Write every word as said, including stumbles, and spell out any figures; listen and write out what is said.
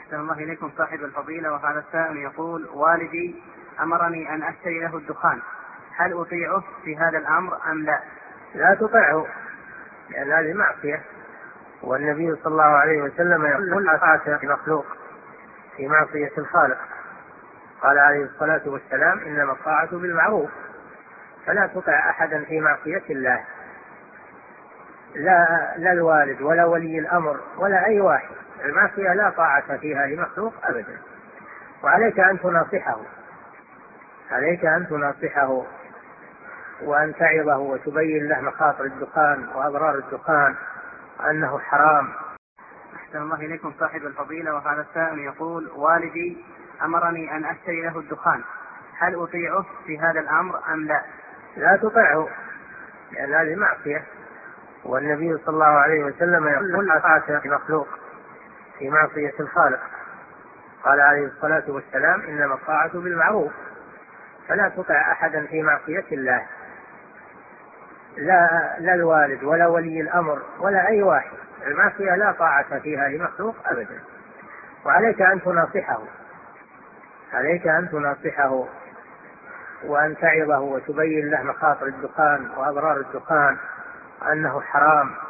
أحسن الله إليكم صاحب الفضيلة، وهذا السائل يقول: والدي أمرني أن أشتري له الدخان، هل أطيعه في هذا الأمر أم لا؟ لا تطيعه، لأن هذه معصية، والنبي صلى الله عليه وسلم يقول: لا طاعة لمخلوق في معصية الخالق. قال عليه الصلاة والسلام: إنما الطاعة بالمعروف. فلا تطع أحدا في معصية الله، لا, لا الوالد ولا ولي الأمر ولا أي واحد. المعصية لا طاعة فيها لمخلوق أبدا، وعليك أن تناصحه عليك أن تناصحه وأن تعظه وتبين له مخاطر الدخان وأضرار الدخان وأنه حرام. أحسن الله إليكم صاحب الفضيلة، وهذا السائل يقول: والدي أمرني أن أشتري له الدخان، هل أطيعه في هذا الأمر أم لا؟ لا تطيعه، لأن هذه معصية، والنبي صلى الله عليه وسلم يقول: لا طاعة لمخلوق في معصية الخالق. قال عليه الصلاة والسلام: إنما الطاعة بالمعروف. فلا تطع أحدا في معصية الله، لا, لا الوالد ولا ولي الأمر ولا أي واحد. المعصية لا طاعة فيها لمخلوق أبدا، وعليك أن تناصحه عليك أن تناصحه وأن تعظه وتبين له مخاطر الدخان وأضرار الدخان وأنه حرام.